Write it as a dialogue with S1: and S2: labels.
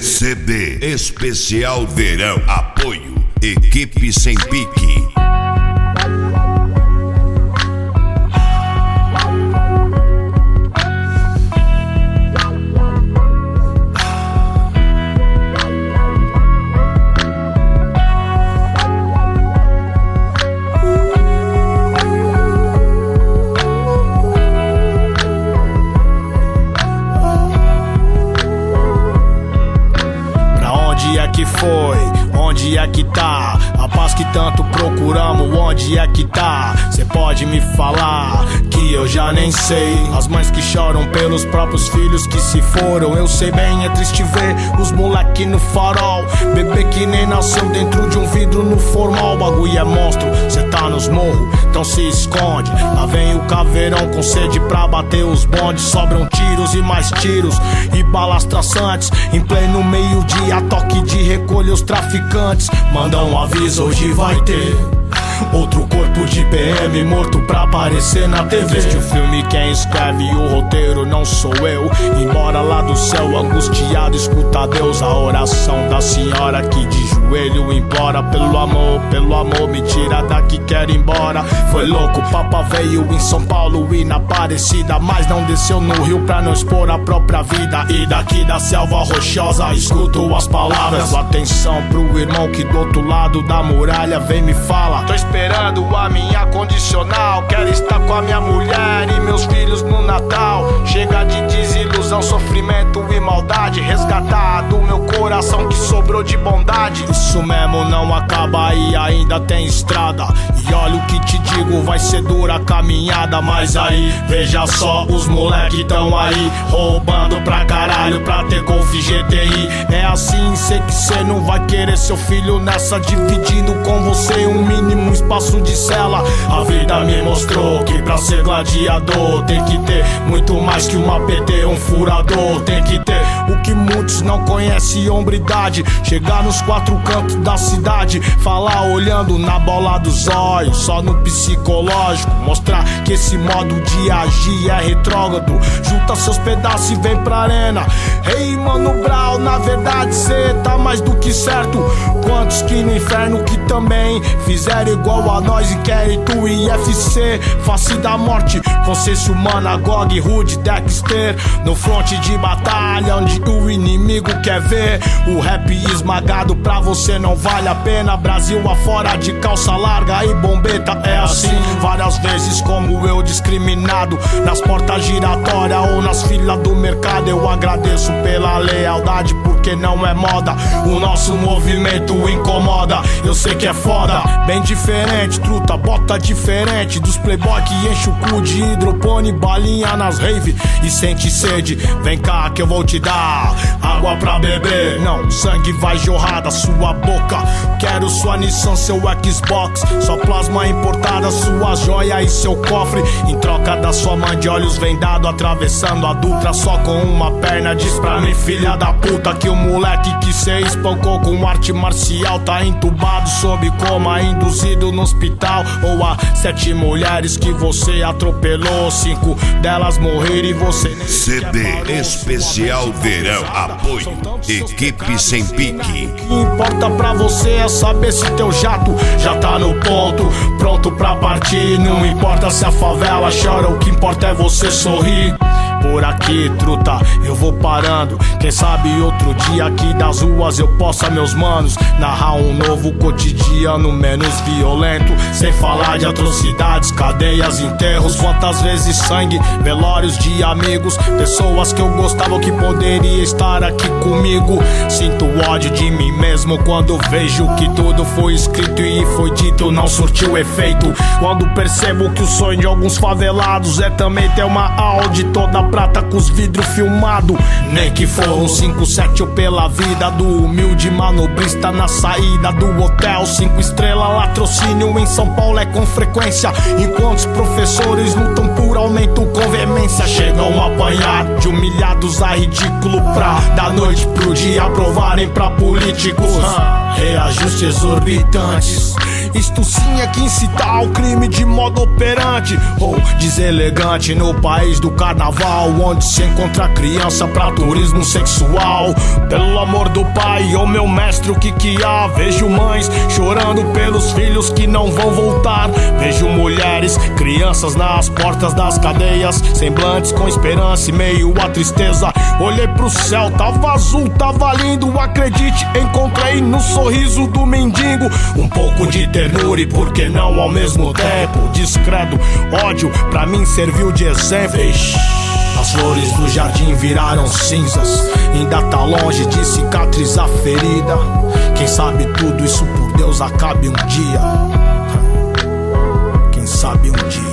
S1: CB Especial Verão. Apoio Equipe Sem Pique.
S2: Onde é que foi? Onde é que tá? A paz que tanto procuramos, onde é que tá? Cê pode me falar que eu já nem sei. As mães que choram pelos próprios filhos que se foram. Eu sei bem, é triste ver os moleque no farol. Bebê que nem nasceu dentro de um vidro no formal. O bagulho é monstro, cê tá nos morros, então se esconde. Lá vem o caveirão com sede pra bater os bondes. Sobram tiros e mais tiros e balas traçantes. Em pleno meio-dia, toque de recolher os traficantes. Mandam um aviso, hoje vai ter outro corpo de PM morto pra aparecer na TV. Este o filme quem escreve o roteiro não sou eu. Embora lá do céu angustiado escuta a Deus. A oração da senhora que de joelho implora pelo amor me tira daqui, quero ir embora. Foi louco, Papa veio em São Paulo e na Aparecida, mas não desceu no Rio pra não expor a própria vida. E daqui da selva rochosa escuto as palavras. Atenção pro irmão que do outro lado da muralha vem me fala. Tô esperando a minha condicional. Quero estar com a minha mulher e meus filhos no Natal. Chega de desilusão, sofrimento e maldade. Resgatar do meu coração que sobrou de bondade. Isso mesmo não acaba e ainda tem estrada. E olha o que te digo, vai ser dura a caminhada. Mas aí, veja só, os moleque tão aí roubando pra caralho pra ter Golf GTI. É assim, sei que cê não vai querer seu filho nessa, dividindo com você um mínimo espaço de cela. A vida me mostrou que pra ser gladiador tem que ter muito mais que uma PT, um furador. Tem que ter o que muitos não conhecem, hombridade. Chegar nos quatro cantos da cidade, falar olhando na bola dos olhos, só no psicológico. Mostrar que esse modo de agir é retrógrado. Junta seus pedaços e vem pra arena. Ei, Mano Brown, na verdade cê tá mais do que certo. Quantos que no inferno que também fizeram igual a nós, inquérito IFC, face da morte, consciência humana, GOG, Rude, Dexter. No fronte de batalha, onde o inimigo quer ver o rap esmagado, pra você não vale a pena. Brasil afora de calça larga e bombeta. É assim, várias vezes como eu discriminado nas portas giratórias ou nas filas do mercado. Eu agradeço pela lealdade, porque não é moda. O nosso movimento incomoda. Eu sei que é foda, bem diferente, truta, bota diferente dos playboy que enche o cu de hidropone, balinha nas rave e sente sede. Vem cá que eu vou te dar água pra beber. Não, sangue vai jorrar da sua boca. Quero sua Nissan, seu Xbox, sua plasma importada, sua joia e seu cofre. Em troca da sua mãe de olhos vendado, atravessando a Dutra só com uma perna. Diz pra mim, filha da puta, que o moleque que cê espancou com arte marcial tá entubado sob coma, induzido no hospital. Ou há 7 mulheres que você atropelou, 5 delas morreram e você nem
S1: CB Especial Verão. Apoio Equipe Sem Pique.
S2: O que importa pra você é saber se teu jato já tá no ponto, pronto pra partir. Não importa se a favela chora, o que importa é você sorrir. Por aqui, truta, eu vou parando. Quem sabe outro dia aqui das ruas eu possa, meus manos, narrar um novo cotidiano menos violento. Sem falar de atrocidades, cadeias, enterros. Quantas vezes sangue, velórios de amigos, pessoas que eu gostava que poderia estar aqui comigo. Sinto ódio de mim mesmo quando vejo que tudo foi escrito e foi dito não surtiu efeito. Quando percebo que o sonho de alguns favelados é também ter uma Audi toda prata com os vidros filmado. Nem que for um 5-7 ou pela vida do humilde manobrista na saída do hotel 5 estrelas. Latrocínio em São Paulo é com frequência, enquanto os professores lutam por aumento com veemência. Chegam a apanhar de humilhados a ridículo pra da noite pro dia aprovarem pra políticos reajustes exorbitantes. Isto sim é que incitar ao crime de modo operante ou deselegante no país do carnaval. local onde se encontra criança pra turismo sexual. Pelo amor do pai, ô meu mestre, o que há? Vejo mães chorando pelos filhos que não vão voltar. Vejo mulheres, crianças nas portas das cadeias, semblantes com esperança e meio a tristeza. Olhei pro céu, tava azul, tava lindo. Acredite, encontrei no sorriso do mendigo um pouco de ternura e por que não ao mesmo tempo descredo ódio, pra mim serviu de exemplo. As flores do jardim viraram cinzas, ainda tá longe de cicatrizar a ferida. Quem sabe tudo isso por Deus acabe um dia. Quem sabe um dia.